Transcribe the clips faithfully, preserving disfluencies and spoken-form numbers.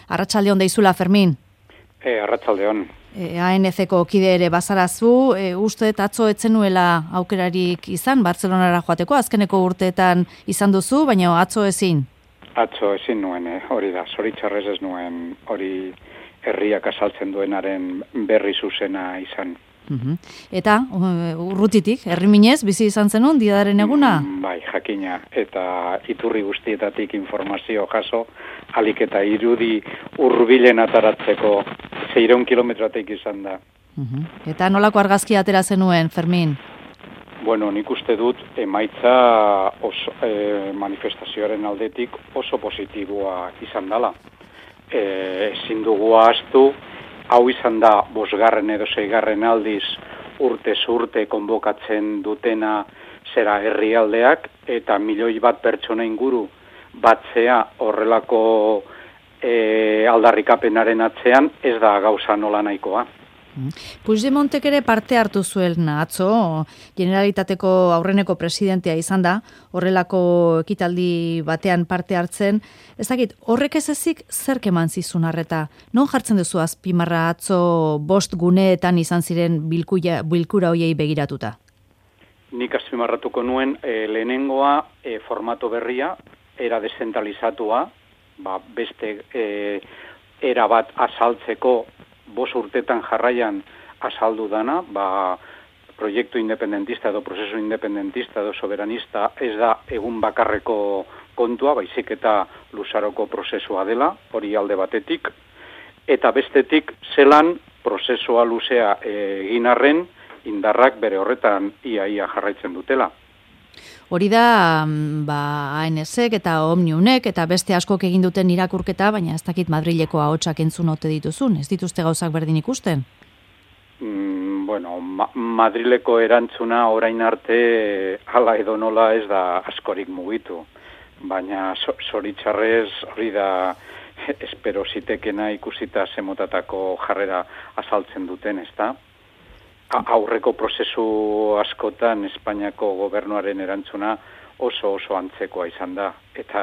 Arratsaldeon deizula, Fermin. E, arratsaldeon. E, A N C-ko kide ere bazarazu, e, uste atzo etzenuela aukerarik izan, Bartzelonara joateko, azkeneko urteetan izan duzu, baina atzo ezin. Atzo ezin nuen, eh? Hori da, zoritxarrez ez nuen hori herriak azaltzen duenaren berri zuzena izan. Uhum. Eta, urrutitik, herriminez, bizi izan zenun, diadaren eguna? Mm, bai, jakina, eta iturri guztietatik informazio jaso, alik eta irudi hurbilen ataratzeko seiehun kilometrotik izan da. Uhum. Eta nolako argazki atera zenuen, Fermin? Bueno, nik uste dut emaitza oso, e, manifestazioaren aldetik oso positiboa izan dela. E, ezin dugu ahaztu, hau izan da bosgarren edo seigarren aldiz urtez urte konbokatzen dutena zera herrialdeak eta milioi bat pertsona inguru batzea horrelako e, aldarrikapenaren atzean ez da gauza nola nahikoa. Puigdemontek ere parte hartu zuen atzo, Generalitateko aurreneko presidentea izan da, horrelako ekitaldi batean parte hartzen. Ez dakit, horrek ez ezik zerk eman zizun arreta? Non jartzen duzu azpimarra atzo bost guneetan izan ziren bilkuia, bilkura hoiei begiratuta? Nik azpimarratuko nuen e, lehenengoa e, formato berria, era dezentralizatua, ba, beste e, era bat azaltzeko bos urtetan jarraian azaldu dana, ba, proiektu independentista edo prozesu independentista edo soberanista ez da egun bakarreko kontua, baizik eta luzaroko prozesua dela, hori alde batetik, eta bestetik zelan prozesua luzea egin arren indarrak bere horretan ia-ia jarraitzen dutela. Hori da, ba, A N C-ek eta Omniunek eta beste askok egin duten irakurketa, baina ez dakit Madrileko ahotsak entzun ote dituzun, ez dituzte gauzak berdin ikusten? Mm, bueno, ma Madrileko erantzuna orain arte hala edo nola ez da askorik mugitu, baina zoritxarrez hori da espero zitekena ikusita zemotatako jarrera azaltzen duten, ezta? Aurreko prozesu askotan Espainiako gobernuaren erantzuna oso oso antzekoa izan da. Eta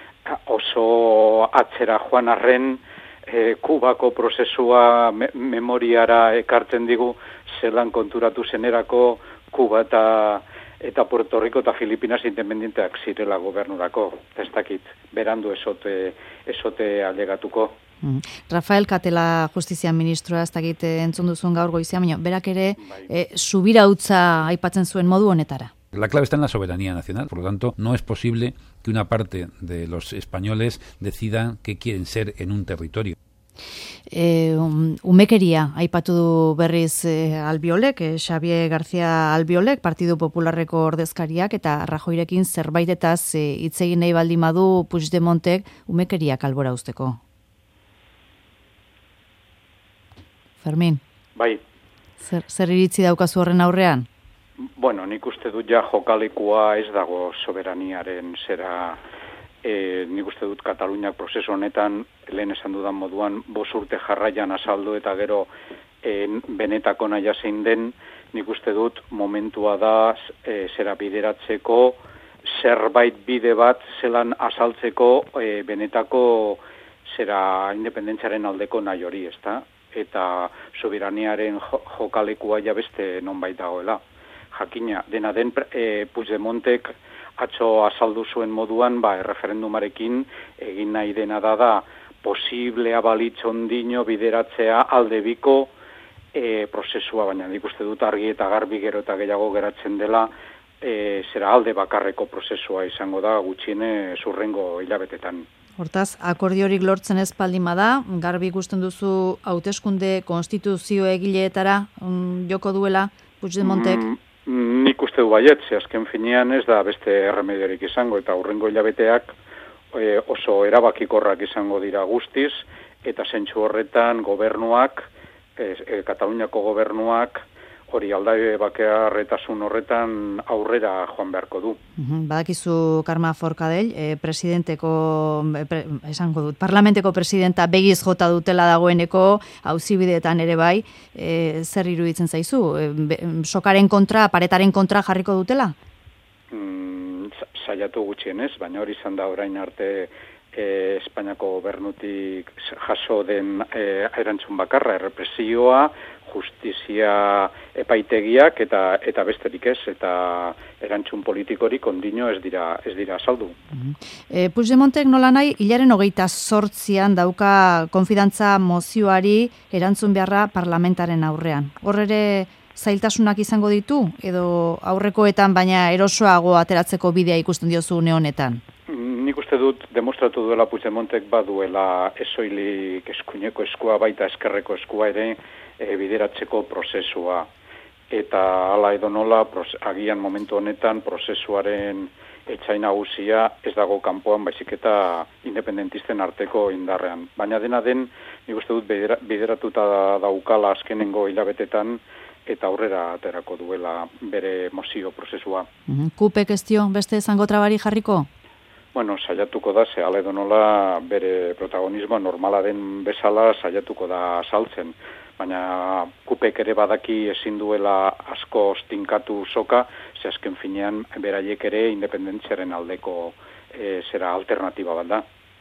oso atzera joan arren e, Kubako prozesua me memoriara ekartzen digu zelan konturatu zenerako Kuba eta, eta Puerto Rico eta Filipinas independenteak zirela gobernurako. Ez dakit, berandu esote, esote alegatuko. Rafael Catela justizia ministroa, ez dakit entzun duzun gaur goizia, baina berak ere e, subirautza aipatzen zuen modu honetara. La clave está en la soberanía nacional, por lo tanto, no es posible que una parte de los españoles decidan qué quieren ser en un territorio. E, um, umekeria aipatu du berriz e, Albiolek, e, Xavier García Albiolek, Partidu Popularreko ordezkariak, eta Rajoirekin zerbaitetaz hitz e, egin nahi baldin badu Puigdemontek umekeriak albora usteko. Fermin. Bai. Zer, zer iritzi daukazu horren aurrean? Bueno, nik uste dut ja jokalekua ez dago soberaniaren zera, e, nik uste dut Kataluniak prozesu honetan, lehen esan dudan moduan, bos urte jarraian azaldu eta gero e, benetako naia zein den, nik uste dut momentua da e, zera bideratzeko, zerbait bide bat zelan azaltzeko e, benetako zera independentziaren aldeko nahi hori, ezta? Eta soberaniaren jokalekua ja beste nonbait dagoela. Jakina, dena den e, Puigdemontek atzo azaldu zuen moduan, ba, erreferendumarekin egin nahi dena da da posiblea balitz ondino bideratzea aldebiko e, prozesua, baina nik uste dut argi eta garbi gero eta gehiago geratzen dela e, zera alde bakarreko prozesua izango da gutxiene zurrengo hilabetetan. Hortaz, akordiorik lortzen ez baldin bada, garbi ikusten duzu hauteskunde konstituzio egileetara um, joko duela Puigdemontek? Mm, nik uste du baiet, ze azken finean ez da beste erremediorik izango, eta hurrengo hilabeteak e, oso erabakikorrak izango dira guztiz, eta zentsu horretan gobernuak, e, e, Kataluniako gobernuak, hori aldaide bakearretasun horretan aurrera joan beharko du. Uhum, badakizu Karma Forcadell, eh, presidenteko, pre, esango dut, parlamenteko presidenta begiz jota dutela dagoeneko, auzibideetan ere bai, eh, zer iruditzen zaizu? E, be, sokaren kontra, paretaren kontra jarriko dutela? Mm, saiatu gutxienez, baina hori izan da orain arte e, Espainiako gobernutik jaso den e, erantzun bakarra, errepresioa, justizia epaitegiak eta eta besterik ez, eta erantzun politikorik ondino ez dira ez dira azaldu. E, Puigdemontek nola nahi, hilaren hogeita zortzian dauka konfidantza mozioari erantzun beharra parlamentaren aurrean. Hor ere zailtasunak izango ditu, edo aurrekoetan baina erosoago ateratzeko bidea ikusten diozu une honetan? Nik uste dut demostratu duela Puigdemontek baduela esoilik eskuineko eskua baita eskerreko eskua ere e, bideratzeko prozesua. Eta hala edo nola, agian momentu honetan prozesuaren etxai nagusia ez dago kanpoan baizik eta independentisten arteko indarrean. Baina dena den, nik uste dut bideratuta daukala azkenengo hilabetetan eta aurrera aterako duela bere mozio prozesua. Kupek ez dio beste zango trabari jarriko? Bueno, saiatuko da, ze hala edo nola bere protagonismo normala den bezala saiatuko da saltzen. Baina Kupek ere badaki ezin duela asko ostinkatu soka, ze azken finean beraiek ere independentziaren aldeko e, zera alternatiba bat da.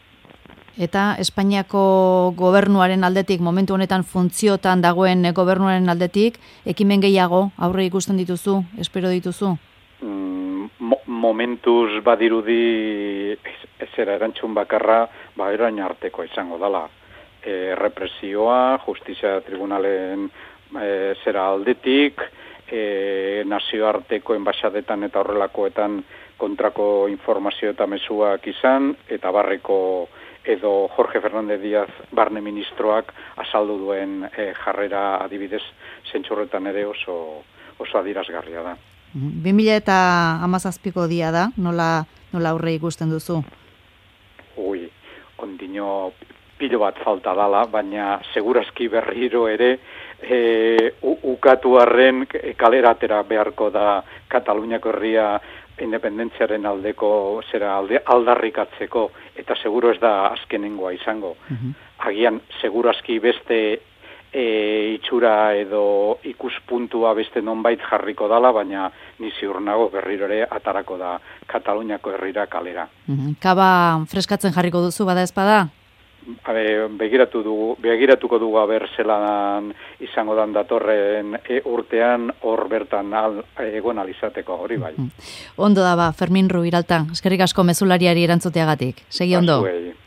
Eta Espainiako gobernuaren aldetik, momentu honetan funtziotan dagoen gobernuaren aldetik, ekimen gehiago aurre ikusten dituzu, espero dituzu? Mm, mo momentuz badirudi ezera erantzun bakarra, ba erain arteko izango dala. E, represioa, justizia tribunalen e, zera aldetik, e, nazioarteko enbaixadetan eta horrelakoetan kontrako informazio eta mezuak izan, eta barreko edo Jorge Fernández Díaz barne ministroak azaldu duen e, jarrera adibidez zentsurretan ere oso, oso adirazgarria da. bi mila hamazazpiko dia da, nola, nola aurre ikusten duzu? Ui, ondino pilo bat falta dala, baina segurazki berriro ere e, ukatu arren kaleratera beharko da Kataluniako herria independentziaren aldeko zera alde, aldarrikatzeko, eta seguro ez da azkenengoa izango. Uh-huh. Agian segurazki beste e, itxura edo ikuspuntua beste nonbait jarriko dala, baina ni ziur nago berriro ere atarako da Kataluniako herrira kalera. Uh-huh. Kaba freskatzen jarriko duzu bada ezpada? Habe, begiratu dugu, begiratuko dugu aber zelan izango dan datorren e, urtean hor bertan al, egon alizateko hori bai. Ondo da ba, Fermin Ruiralta, eskerrik asko mezulariari erantzuteagatik. Segi ondo. Basuei.